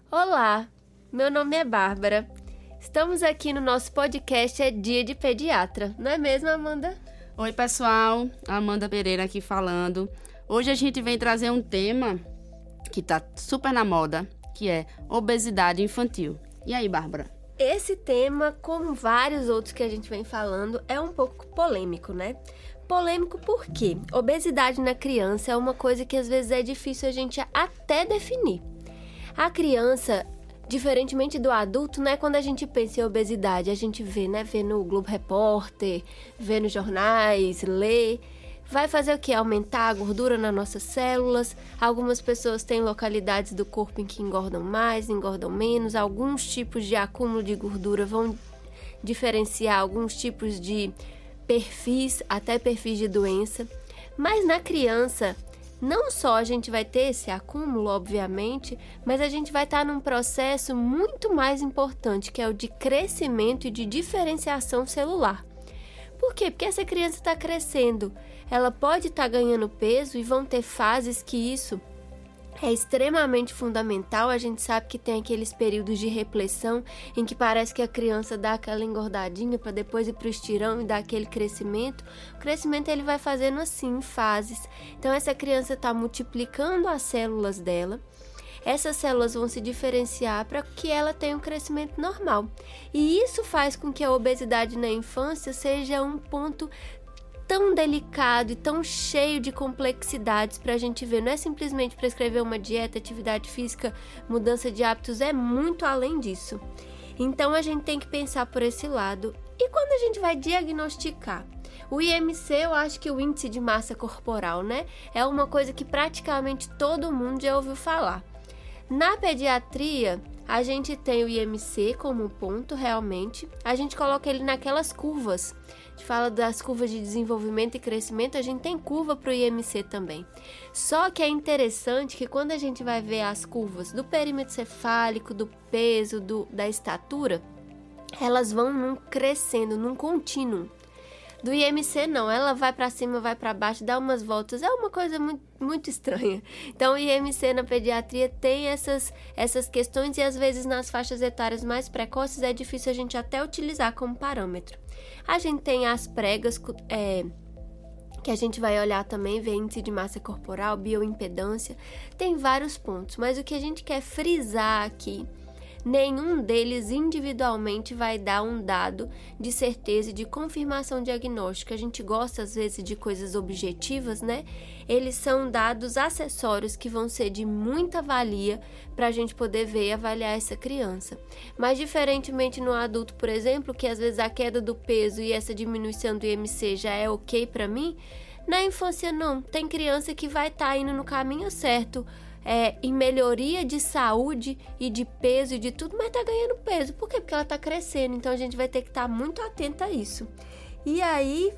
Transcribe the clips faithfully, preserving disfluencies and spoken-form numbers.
Olá, meu nome é Bárbara. Estamos aqui no nosso podcast É Dia de Pediatra, não é mesmo, Amanda? Oi, pessoal, Amanda Pereira aqui falando. Hoje a gente vem trazer um tema que tá super na moda, que é obesidade infantil. E aí, Bárbara? Esse tema, como vários outros que a gente vem falando, é um pouco polêmico, né? Polêmico por quê? Obesidade na criança é uma coisa que às vezes é difícil a gente até definir. A criança, diferentemente do adulto, né? Quando a gente pensa em obesidade, a gente vê, né? Vê no Globo Repórter, vê nos jornais, lê. Vai fazer o quê? Aumentar a gordura nas nossas células. Algumas pessoas têm localidades do corpo em que engordam mais, engordam menos. Alguns tipos de acúmulo de gordura vão diferenciar alguns tipos de perfis, até perfis de doença. Mas na criança, não só a gente vai ter esse acúmulo, obviamente, mas a gente vai estar num processo muito mais importante, que é o de crescimento e de diferenciação celular. Por quê? Porque essa criança está crescendo, ela pode estar ganhando peso e vão ter fases que isso é extremamente fundamental. A gente sabe que tem aqueles períodos de repressão em que parece que a criança dá aquela engordadinha para depois ir para o estirão e dar aquele crescimento. O crescimento ele vai fazendo assim, em fases. Então essa criança está multiplicando as células dela. Essas células vão se diferenciar para que ela tenha um crescimento normal. E isso faz com que a obesidade na infância seja um ponto tão delicado e tão cheio de complexidades para a gente ver. Não é simplesmente prescrever uma dieta, atividade física, mudança de hábitos, é muito além disso. Então a gente tem que pensar por esse lado. E quando a gente vai diagnosticar? O I M C, eu acho que o índice de massa corporal, né? É uma coisa que praticamente todo mundo já ouviu falar. Na pediatria, a gente tem o I M C como ponto, realmente. A gente coloca ele naquelas curvas. A gente fala das curvas de desenvolvimento e crescimento, a gente tem curva para o I M C também. Só que é interessante que quando a gente vai ver as curvas do perímetro cefálico, do peso, do, da estatura, elas vão num crescendo, num contínuo. Do I M C não, ela vai para cima, vai para baixo, dá umas voltas, é uma coisa muito, muito estranha. Então o I M C na pediatria tem essas, essas questões e às vezes nas faixas etárias mais precoces é difícil a gente até utilizar como parâmetro. A gente tem as pregas, é, que a gente vai olhar também, ver índice de massa corporal, bioimpedância, tem vários pontos, mas o que a gente quer frisar aqui, nenhum deles individualmente vai dar um dado de certeza e de confirmação diagnóstica. A gente gosta às vezes de coisas objetivas, né? Eles são dados acessórios que vão ser de muita valia para a gente poder ver e avaliar essa criança. Mas diferentemente no adulto, por exemplo, que às vezes a queda do peso e essa diminuição do I M C já é ok para mim, na infância não. Tem criança que vai estar tá indo no caminho certo, É, em melhoria de saúde e de peso e de tudo, mas tá ganhando peso. Por quê? Porque ela tá crescendo, então a gente vai ter que estar muito atento a isso. E aí,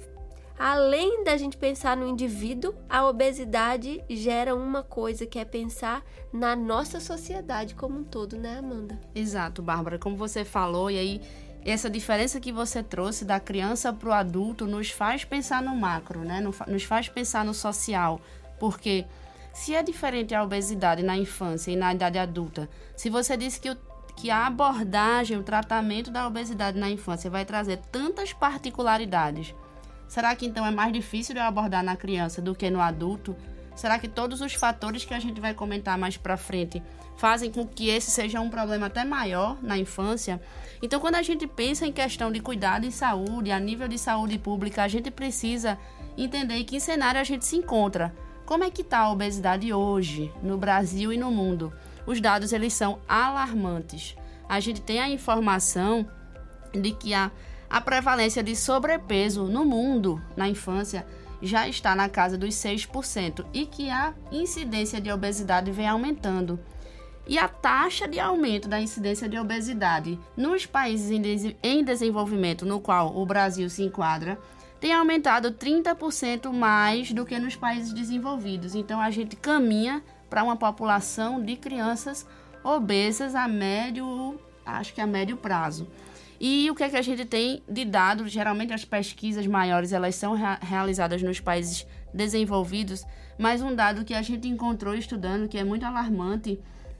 além da gente pensar no indivíduo, a obesidade gera uma coisa que é pensar na nossa sociedade como um todo, né, Amanda? Exato, Bárbara, como você falou, e aí essa diferença que você trouxe da criança pro adulto nos faz pensar no macro, né? Nos faz pensar no social, porque se é diferente a obesidade na infância e na idade adulta, se você disse que, o, que a abordagem, o tratamento da obesidade na infância vai trazer tantas particularidades, será que então é mais difícil de abordar na criança do que no adulto? Será que todos os fatores que a gente vai comentar mais para frente fazem com que esse seja um problema até maior na infância? Então, quando a gente pensa em questão de cuidado em saúde, a nível de saúde pública, a gente precisa entender em que cenário a gente se encontra. Como é que está a obesidade hoje, no Brasil e no mundo? Os dados, eles são alarmantes. A gente tem a informação de que a, a prevalência de sobrepeso no mundo, na infância, já está na casa dos seis por cento e que a incidência de obesidade vem aumentando. E a taxa de aumento da incidência de obesidade nos países em, des- em desenvolvimento, no qual o Brasil se enquadra, tem aumentado trinta por cento mais do que nos países desenvolvidos. Então, a gente caminha para uma população de crianças obesas a médio, acho que a médio prazo. E o que é que a gente tem de dados? Geralmente, as pesquisas maiores, elas são rea- realizadas nos países desenvolvidos, mas um dado que a gente encontrou estudando, que é muito alarmante,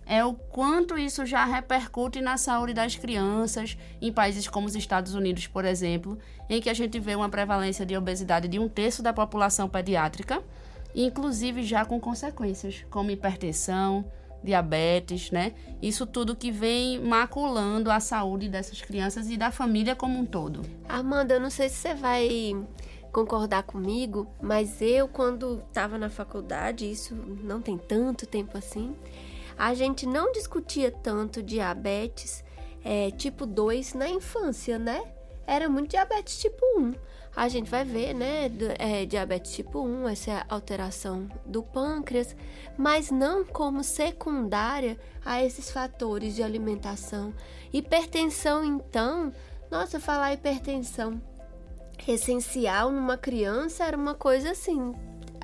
é o quanto isso já repercute na saúde das crianças em países como os Estados Unidos, por exemplo, em que a gente vê uma prevalência de obesidade de um terço da população pediátrica, inclusive já com consequências, como hipertensão, diabetes, né? Isso tudo que vem maculando a saúde dessas crianças e da família como um todo. Amanda, eu não sei se você vai concordar comigo, mas eu, quando estava na faculdade, isso não tem tanto tempo assim, a gente não discutia tanto diabetes é, tipo dois na infância, né? Era muito diabetes tipo um. A gente vai ver, né, é, diabetes tipo um, essa é a alteração do pâncreas, mas não como secundária a esses fatores de alimentação. Hipertensão, então, nossa, falar hipertensão essencial numa criança era uma coisa assim,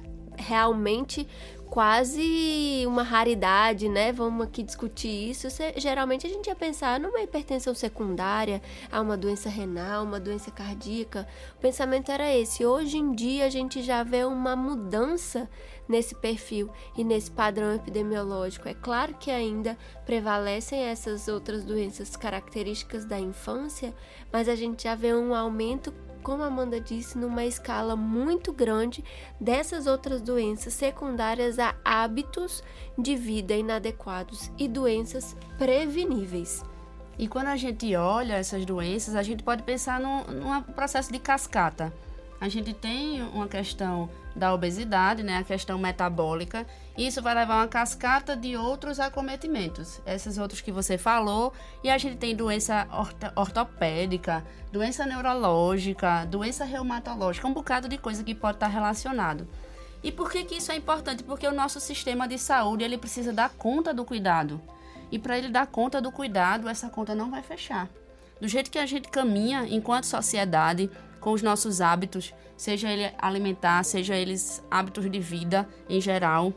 realmente quase uma raridade, né? Vamos aqui discutir isso. Geralmente a gente ia pensar numa hipertensão secundária, a uma doença renal, uma doença cardíaca. O pensamento era esse. Hoje em dia a gente já vê uma mudança nesse perfil e nesse padrão epidemiológico. É claro que ainda prevalecem essas outras doenças características da infância, mas a gente já vê um aumento, como a Amanda disse, numa escala muito grande dessas outras doenças secundárias a hábitos de vida inadequados e doenças preveníveis. E quando a gente olha essas doenças, a gente pode pensar num, num processo de cascata. A gente tem uma questão da obesidade, né, a questão metabólica, e isso vai levar a uma cascata de outros acometimentos. Esses outros que você falou, e a gente tem doença orto- ortopédica, doença neurológica, doença reumatológica, um bocado de coisa que pode estar relacionado. E por que que isso é importante? Porque o nosso sistema de saúde, ele precisa dar conta do cuidado. E para ele dar conta do cuidado, essa conta não vai fechar. Do jeito que a gente caminha enquanto sociedade, com os nossos hábitos, seja ele alimentar, seja eles hábitos de vida em geral,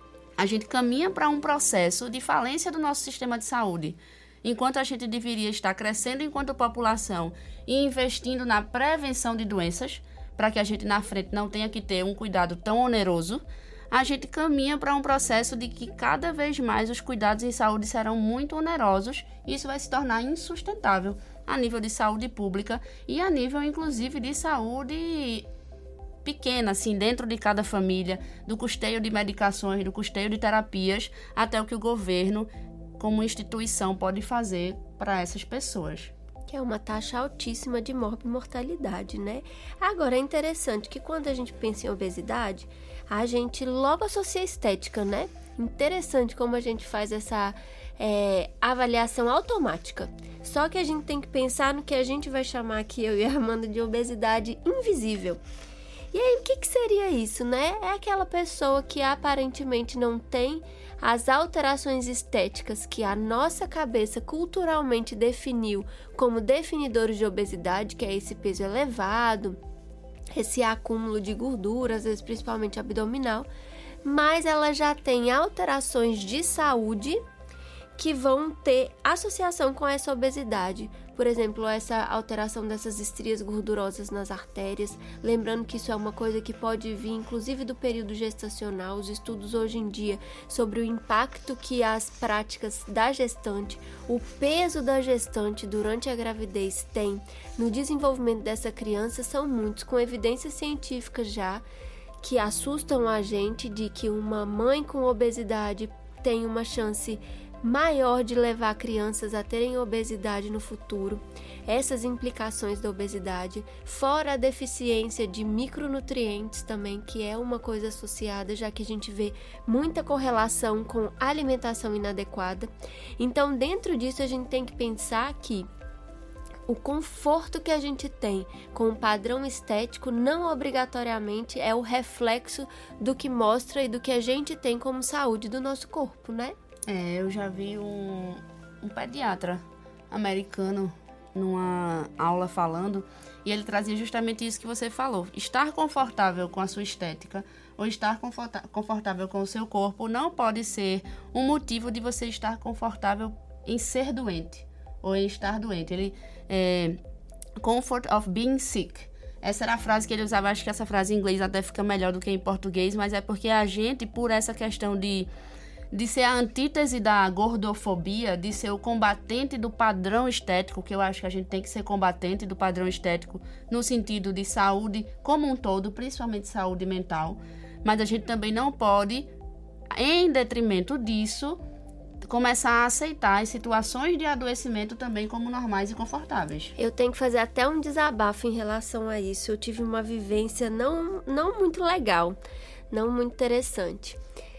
a gente caminha para um processo de falência do nosso sistema de saúde. Enquanto a gente deveria estar crescendo enquanto população e investindo na prevenção de doenças, para que a gente na frente não tenha que ter um cuidado tão oneroso, a gente caminha para um processo de que cada vez mais os cuidados em saúde serão muito onerosos e isso vai se tornar insustentável a nível de saúde pública e a nível, inclusive, de saúde pequena, assim, dentro de cada família, do custeio de medicações, do custeio de terapias, até o que o governo, como instituição, pode fazer para essas pessoas. Que é uma taxa altíssima de morbimortalidade, né? Agora, é interessante que quando a gente pensa em obesidade, a gente logo associa a estética, né? Interessante como a gente faz essa é, avaliação automática. Só que a gente tem que pensar no que a gente vai chamar aqui, eu e a Amanda, de obesidade invisível. E aí, o que, que seria isso, né? É aquela pessoa que aparentemente não tem as alterações estéticas que a nossa cabeça culturalmente definiu como definidores de obesidade, que é esse peso elevado, esse acúmulo de gordura, às vezes principalmente abdominal, mas ela já tem alterações de saúde que vão ter associação com essa obesidade. Por exemplo, essa alteração dessas estrias gordurosas nas artérias. Lembrando que isso é uma coisa que pode vir, inclusive, do período gestacional. Os estudos hoje em dia sobre o impacto que as práticas da gestante, o peso da gestante durante a gravidez tem no desenvolvimento dessa criança são muitos, com evidências científicas já que assustam a gente de que uma mãe com obesidade tem uma chance maior de levar crianças a terem obesidade no futuro. Essas implicações da obesidade, fora a deficiência de micronutrientes também, que é uma coisa associada, já que a gente vê muita correlação com alimentação inadequada. Então, dentro disso, a gente tem que pensar que o conforto que a gente tem com o padrão estético não obrigatoriamente é o reflexo do que mostra e do que a gente tem como saúde do nosso corpo, né? É, eu já vi um, um pediatra americano numa aula falando, e ele trazia justamente isso que você falou. Estar confortável com a sua estética ou estar conforta- confortável com o seu corpo não pode ser um motivo de você estar confortável em ser doente ou em estar doente. Ele é comfort of being sick. Essa era a frase que ele usava. Acho que essa frase em inglês até fica melhor do que em português, mas é porque a gente, por essa questão de de ser a antítese da gordofobia, de ser o combatente do padrão estético, que eu acho que a gente tem que ser combatente do padrão estético no sentido de saúde como um todo, principalmente saúde mental, mas a gente também não pode, em detrimento disso, começar a aceitar as situações de adoecimento também como normais e confortáveis. Eu tenho que fazer até um desabafo em relação a isso. Eu tive uma vivência não, não muito legal, não muito interessante.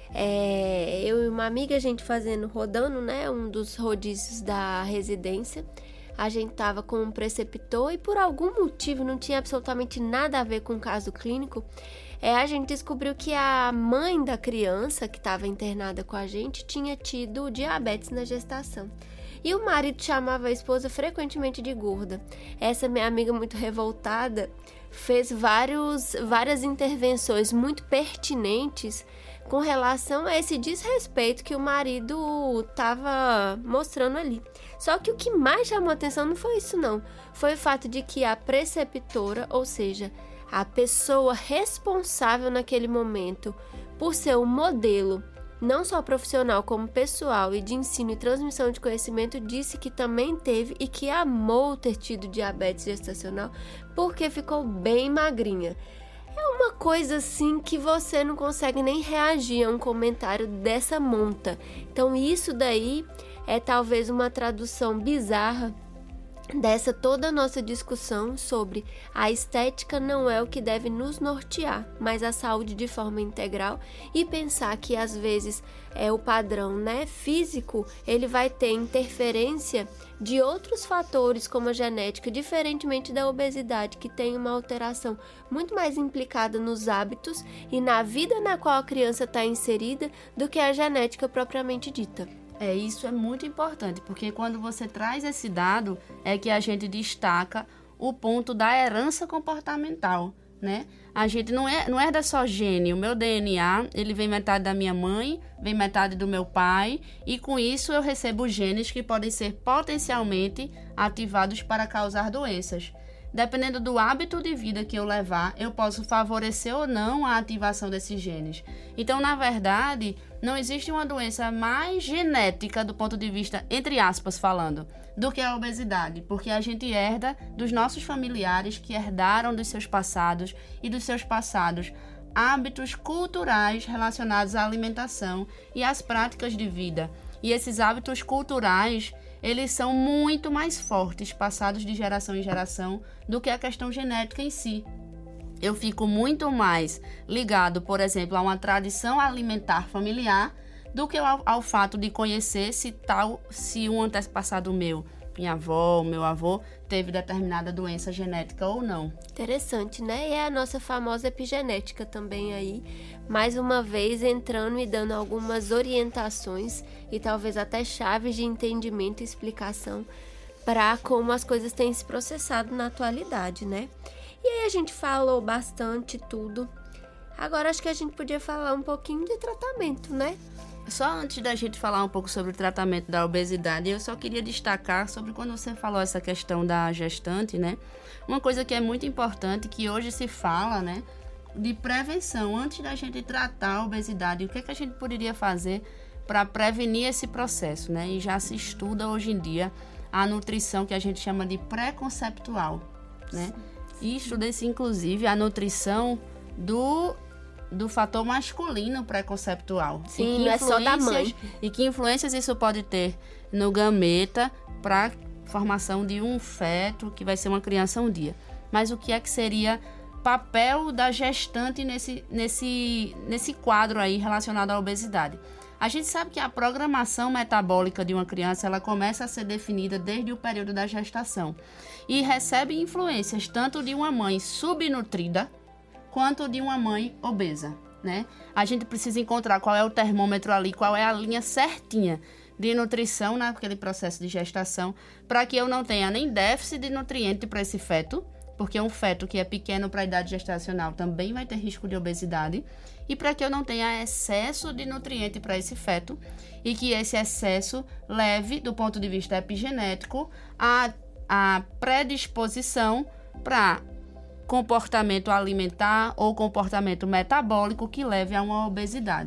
É, eu e uma amiga, a gente fazendo, rodando, né, um dos rodízios da residência, a gente tava com um preceptor e por algum motivo, não tinha absolutamente nada a ver com o caso clínico, é, a gente descobriu que a mãe da criança que estava internada com a gente tinha tido diabetes na gestação. E o marido chamava a esposa frequentemente de gorda. Essa minha amiga muito revoltada fez vários, várias intervenções muito pertinentes com relação a esse desrespeito que o marido estava mostrando ali. Só que o que mais chamou a atenção não foi isso não, foi o fato de que a preceptora, ou seja, a pessoa responsável naquele momento por ser o modelo, não só profissional como pessoal e de ensino e transmissão de conhecimento, disse que também teve e que amou ter tido diabetes gestacional porque ficou bem magrinha. É uma coisa assim que você não consegue nem reagir a um comentário dessa monta. Então isso daí é talvez uma tradução bizarra dessa toda a nossa discussão sobre a estética não é o que deve nos nortear, mas a saúde de forma integral, e pensar que às vezes é o padrão, né, físico, ele vai ter interferência de outros fatores como a genética, diferentemente da obesidade, que tem uma alteração muito mais implicada nos hábitos e na vida na qual a criança está inserida do que a genética propriamente dita. É, isso é muito importante, porque quando você traz esse dado, é que a gente destaca o ponto da herança comportamental, né? A gente não é, não herda só gene, o meu D N A, ele vem metade da minha mãe, vem metade do meu pai, e com isso eu recebo genes que podem ser potencialmente ativados para causar doenças. Dependendo do hábito de vida que eu levar, eu posso favorecer ou não a ativação desses genes. Então, na verdade, não existe uma doença mais genética do ponto de vista, entre aspas, falando, do que a obesidade, porque a gente herda dos nossos familiares que herdaram dos seus passados e dos seus passados hábitos culturais relacionados à alimentação e às práticas de vida. E esses hábitos culturais, eles são muito mais fortes, passados de geração em geração, do que a questão genética em si. Eu fico muito mais ligado, por exemplo, a uma tradição alimentar familiar do que ao, ao fato de conhecer se, tal, se um antepassado meu, minha avó, meu avô, teve determinada doença genética ou não. Interessante, né? E é a nossa famosa epigenética também aí, mais uma vez entrando e dando algumas orientações e talvez até chaves de entendimento e explicação para como as coisas têm se processado na atualidade, né? E aí a gente falou bastante tudo. Agora acho que a gente podia falar um pouquinho de tratamento, né? Só antes da gente falar um pouco sobre o tratamento da obesidade, eu só queria destacar sobre quando você falou essa questão da gestante, né? Uma coisa que é muito importante, que hoje se fala, né? De prevenção, antes da gente tratar a obesidade, o que é que a gente poderia fazer para prevenir esse processo, né? E já se estuda hoje em dia a nutrição que a gente chama de pré-conceptual, né? E estuda-se, inclusive, a nutrição do... do fator masculino pré-conceptual. Sim, não é só da mãe. E que influências isso pode ter no gameta para formação de um feto, que vai ser uma criança um dia. Mas o que é que seria papel da gestante nesse, nesse, nesse quadro aí relacionado à obesidade? A gente sabe que a programação metabólica de uma criança, ela começa a ser definida desde o período da gestação e recebe influências tanto de uma mãe subnutrida quanto de uma mãe obesa, né? A gente precisa encontrar qual é o termômetro ali, qual é a linha certinha de nutrição naquele processo de gestação, para que eu não tenha nem déficit de nutriente para esse feto, porque um feto que é pequeno para a idade gestacional também vai ter risco de obesidade, e para que eu não tenha excesso de nutriente para esse feto, e que esse excesso leve, do ponto de vista epigenético, a, a predisposição para comportamento alimentar ou comportamento metabólico que leve a uma obesidade.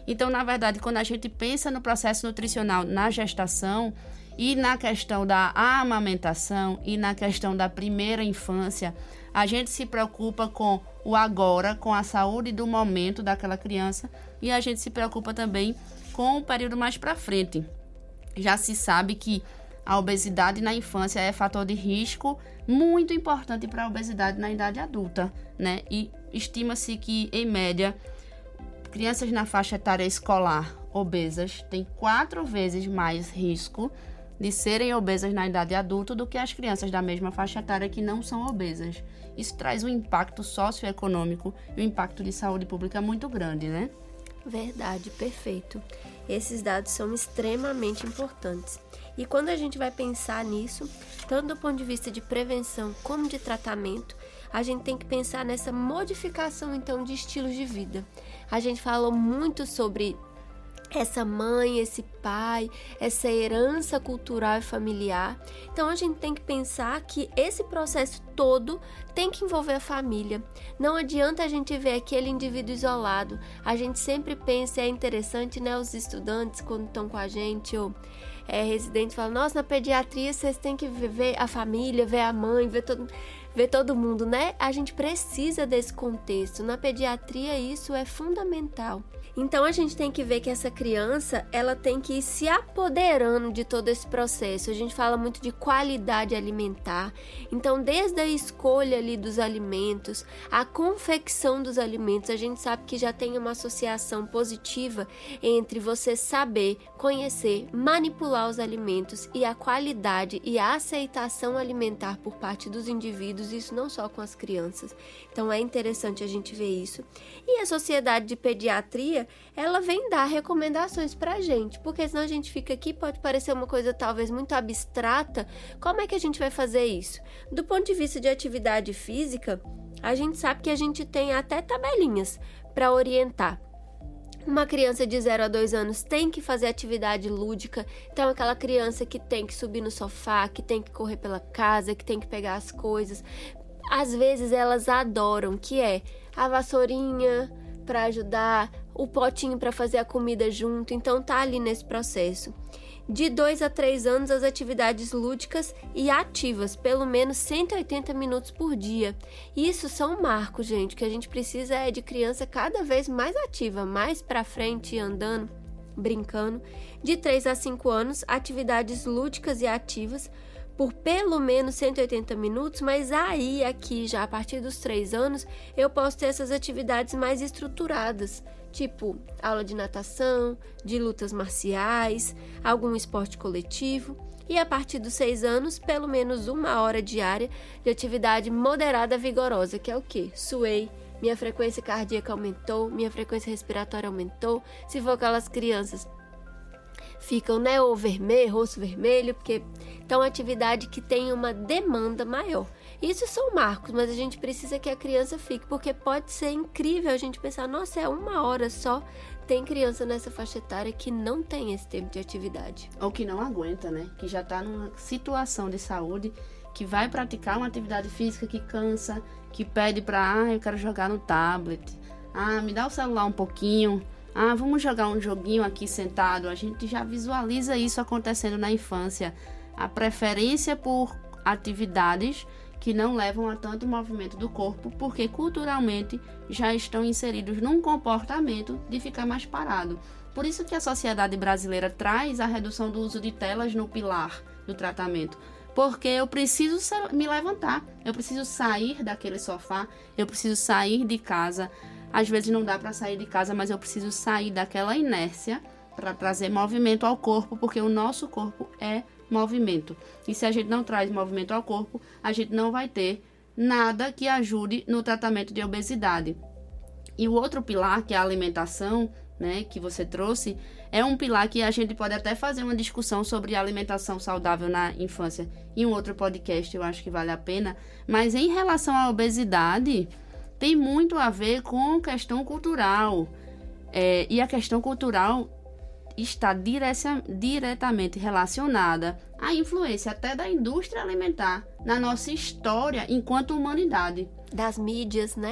Então, na verdade, quando a gente pensa no processo nutricional na gestação e na questão da amamentação e na questão da primeira infância, a gente se preocupa com o agora, com a saúde do momento daquela criança, e a gente se preocupa também com o período mais para frente. Já se sabe que a obesidade na infância é fator de risco muito importante para a obesidade na idade adulta, né? E estima-se que, em média, crianças na faixa etária escolar obesas têm quatro vezes mais risco de serem obesas na idade adulta do que as crianças da mesma faixa etária que não são obesas. Isso traz um impacto socioeconômico e um impacto de saúde pública muito grande, né? Verdade, perfeito. Esses dados são extremamente importantes. E quando a gente vai pensar nisso, tanto do ponto de vista de prevenção como de tratamento, a gente tem que pensar nessa modificação, então, de estilos de vida. A gente falou muito sobre essa mãe, esse pai, essa herança cultural e familiar. Então, a gente tem que pensar que esse processo todo tem que envolver a família. Não adianta a gente ver aquele indivíduo isolado. A gente sempre pensa, é interessante, né, os estudantes, quando estão com a gente, ou é, residentes, falam, nossa, na pediatria vocês têm que ver a família, ver a mãe, ver todo... ver todo mundo, né? A gente precisa desse contexto. Na pediatria, isso é fundamental. Então, a gente tem que ver que essa criança, ela tem que ir se apoderando de todo esse processo. A gente fala muito de qualidade alimentar. Então, desde a escolha ali dos alimentos, a confecção dos alimentos, a gente sabe que já tem uma associação positiva entre você saber, conhecer, manipular os alimentos e a qualidade e a aceitação alimentar por parte dos indivíduos, isso não só com as crianças. Então, é interessante a gente ver isso. E a Sociedade de Pediatria, ela vem dar recomendações pra gente, porque senão a gente fica aqui, pode parecer uma coisa talvez muito abstrata. Como é que a gente vai fazer isso? Do ponto de vista de atividade física, a gente sabe que a gente tem até tabelinhas para orientar. Uma criança de zero a dois anos tem que fazer atividade lúdica, então aquela criança que tem que subir no sofá, que tem que correr pela casa, que tem que pegar as coisas. Às vezes elas adoram, que é a vassourinha para ajudar, o potinho para fazer a comida junto, então tá ali nesse processo. De dois a três anos, as atividades lúdicas e ativas, pelo menos cento e oitenta minutos por dia. Isso são marcos, gente, que a gente precisa é de criança cada vez mais ativa, mais para frente, andando, brincando. De três a cinco anos, atividades lúdicas e ativas por pelo menos cento e oitenta minutos, mas aí, aqui, já a partir dos três anos, eu posso ter essas atividades mais estruturadas, tipo aula de natação, de lutas marciais, algum esporte coletivo. E a partir dos seis anos, pelo menos uma hora diária de atividade moderada vigorosa, que é o quê? Suei, minha frequência cardíaca aumentou, minha frequência respiratória aumentou. Se for aquelas crianças ficam, né, ou vermelho, rosto vermelho, porque então atividade que tem uma demanda maior. Isso são marcos, mas a gente precisa que a criança fique, porque pode ser incrível a gente pensar, nossa, é uma hora só. Tem criança nessa faixa etária que não tem esse tempo de atividade. Ou que não aguenta, né? Que já está numa situação de saúde, que vai praticar uma atividade física que cansa, que pede para, ah, eu quero jogar no tablet, ah, me dá o celular um pouquinho, ah, vamos jogar um joguinho aqui sentado. A gente já visualiza isso acontecendo na infância. A preferência por atividades que não levam a tanto movimento do corpo, porque culturalmente já estão inseridos num comportamento de ficar mais parado. Por isso que a sociedade brasileira traz a redução do uso de telas no pilar do tratamento. Porque eu preciso me levantar, eu preciso sair daquele sofá, eu preciso sair de casa. Às vezes não dá para sair de casa, mas eu preciso sair daquela inércia para trazer movimento ao corpo, porque o nosso corpo é movimento. E se a gente não traz movimento ao corpo, a gente não vai ter nada que ajude no tratamento de obesidade. E o outro pilar, que é a alimentação, né, que você trouxe, é um pilar que a gente pode até fazer uma discussão sobre alimentação saudável na infância em um outro podcast, eu acho que vale a pena. Mas em relação à obesidade, tem muito a ver com questão cultural. É, e a questão cultural está direta, diretamente relacionada à influência até da indústria alimentar na nossa história enquanto humanidade. Das mídias, né?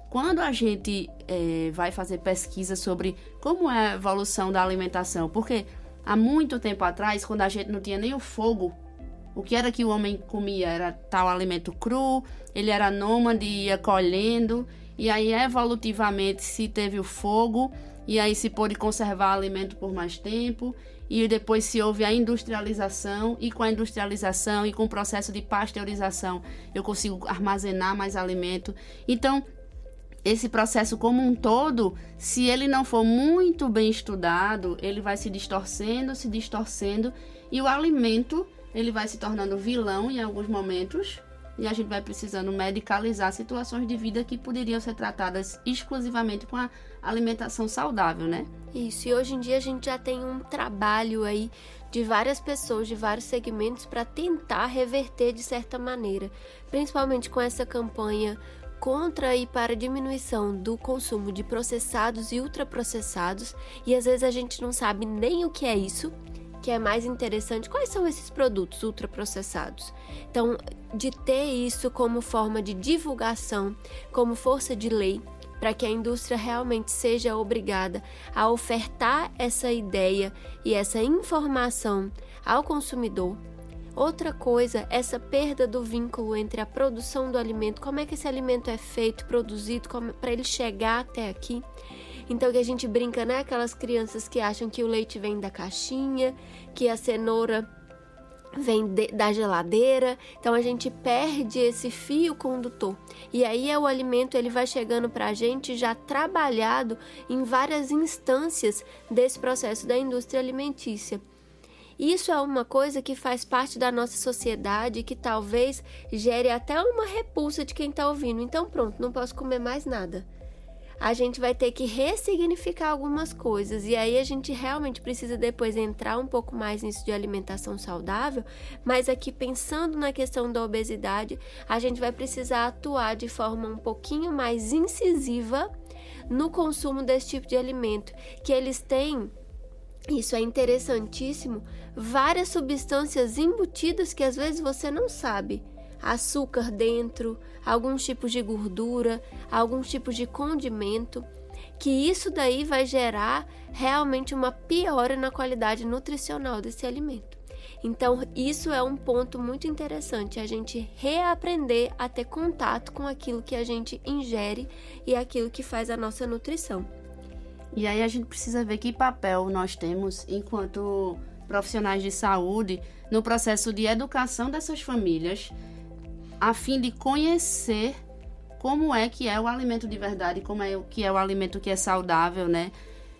quando a gente é, vai fazer pesquisa sobre como é a evolução da alimentação, porque há muito tempo atrás, quando a gente não tinha nem o fogo, o que era que o homem comia era tal alimento cru, ele era nômade, ia colhendo, e aí evolutivamente se teve o fogo, e aí se pôde conservar alimento por mais tempo, e depois se houve a industrialização, e com a industrialização e com o processo de pasteurização eu consigo armazenar mais alimento. Então, esse processo como um todo, se ele não for muito bem estudado, ele vai se distorcendo, se distorcendo, e o alimento ele vai se tornando vilão em alguns momentos, e a gente vai precisando medicalizar situações de vida que poderiam ser tratadas exclusivamente com a alimentação saudável, né? Isso, e hoje em dia a gente já tem um trabalho aí de várias pessoas, de vários segmentos, para tentar reverter de certa maneira, principalmente com essa campanha contra e para a diminuição do consumo de processados e ultraprocessados, e às vezes a gente não sabe nem o que é isso, que é mais interessante, quais são esses produtos ultraprocessados. Então, de ter isso como forma de divulgação, como força de lei, para que a indústria realmente seja obrigada a ofertar essa ideia e essa informação ao consumidor. Outra coisa, essa perda do vínculo entre a produção do alimento, como é que esse alimento é feito, produzido, para ele chegar até aqui. Então, que a gente brinca, né? Aquelas crianças que acham que o leite vem da caixinha, que a cenoura vem de, da geladeira. Então, a gente perde esse fio condutor. E aí, é o alimento ele vai chegando para a gente já trabalhado em várias instâncias desse processo da indústria alimentícia. Isso é uma coisa que faz parte da nossa sociedade, que talvez gere até uma repulsa de quem está ouvindo. Então pronto, não posso comer mais nada. A gente vai ter que ressignificar algumas coisas, e aí a gente realmente precisa depois entrar um pouco mais nisso de alimentação saudável, mas aqui pensando na questão da obesidade, a gente vai precisar atuar de forma um pouquinho mais incisiva no consumo desse tipo de alimento, que eles têm... Isso é interessantíssimo, várias substâncias embutidas que às vezes você não sabe. Açúcar dentro, alguns tipos de gordura, alguns tipos de condimento, que isso daí vai gerar realmente uma piora na qualidade nutricional desse alimento. Então, isso é um ponto muito interessante, a gente reaprender a ter contato com aquilo que a gente ingere e aquilo que faz a nossa nutrição. E aí a gente precisa ver que papel nós temos enquanto profissionais de saúde no processo de educação dessas famílias, a fim de conhecer como é que é o alimento de verdade, como é que é o alimento que é saudável, né?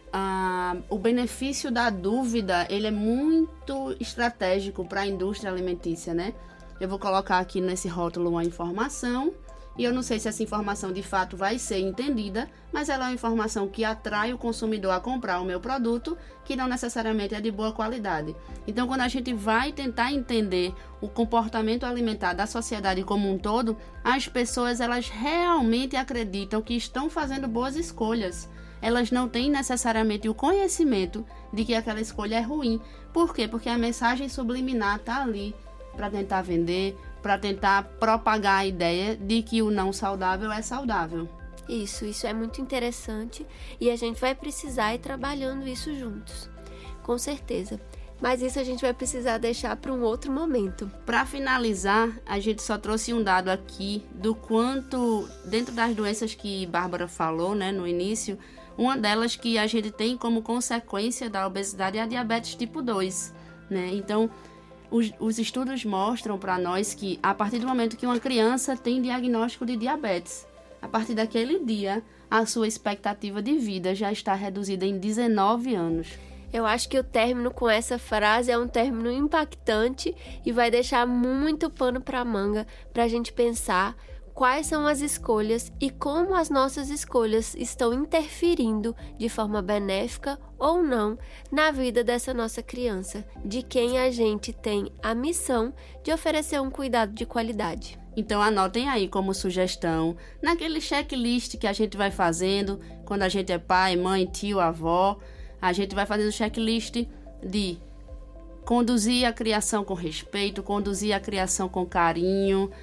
Ah, o benefício da dúvida, ele é muito estratégico para a indústria alimentícia, né? Eu vou colocar aqui nesse rótulo uma informação, e eu não sei se essa informação de fato vai ser entendida, mas ela é uma informação que atrai o consumidor a comprar o meu produto, que não necessariamente é de boa qualidade. Então, quando a gente vai tentar entender o comportamento alimentar da sociedade como um todo, as pessoas elas realmente acreditam que estão fazendo boas escolhas. Elas não têm necessariamente o conhecimento de que aquela escolha é ruim. Por quê? Porque a mensagem subliminar está ali para tentar vender, para tentar propagar a ideia de que o não saudável é saudável. Isso, isso é muito interessante e a gente vai precisar ir trabalhando isso juntos, com certeza. Mas isso a gente vai precisar deixar para um outro momento. Para finalizar, a gente só trouxe um dado aqui do quanto, dentro das doenças que Bárbara falou, né, no início, uma delas que a gente tem como consequência da obesidade é a diabetes tipo dois, né? Então, Os, os estudos mostram para nós que a partir do momento que uma criança tem diagnóstico de diabetes, a partir daquele dia, a sua expectativa de vida já está reduzida em dezenove anos. Eu acho que o término com essa frase é um término impactante e vai deixar muito pano para manga para a gente pensar quais são as escolhas e como as nossas escolhas estão interferindo de forma benéfica ou não na vida dessa nossa criança, de quem a gente tem a missão de oferecer um cuidado de qualidade. Então anotem aí como sugestão, naquele checklist que a gente vai fazendo, quando a gente é pai, mãe, tio, avó, a gente vai fazendo checklist de conduzir a criação com respeito, conduzir a criação com carinho,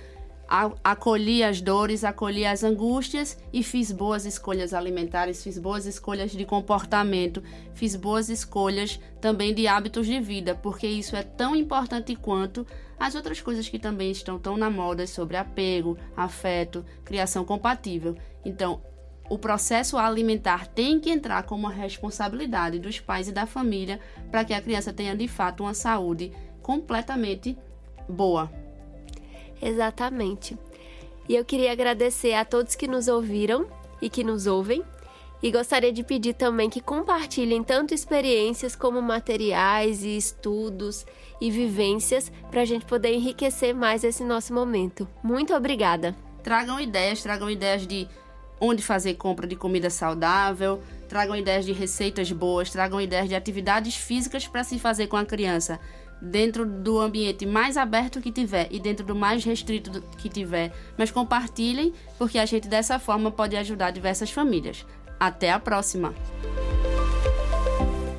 acolhi as dores, acolhi as angústias e fiz boas escolhas alimentares, fiz boas escolhas de comportamento, fiz boas escolhas também de hábitos de vida, porque isso é tão importante quanto as outras coisas que também estão tão na moda sobre apego, afeto, criação compatível. Então, o processo alimentar tem que entrar como uma responsabilidade dos pais e da família para que a criança tenha de fato uma saúde completamente boa. Exatamente. E eu queria agradecer a todos que nos ouviram e que nos ouvem. E gostaria de pedir também que compartilhem tanto experiências como materiais e estudos e vivências para a gente poder enriquecer mais esse nosso momento. Muito obrigada. Tragam ideias, tragam ideias de onde fazer compra de comida saudável, tragam ideias de receitas boas, tragam ideias de atividades físicas para se fazer com a criança, dentro do ambiente mais aberto que tiver e dentro do mais restrito que tiver, mas compartilhem, porque a gente dessa forma pode ajudar diversas famílias. Até a próxima!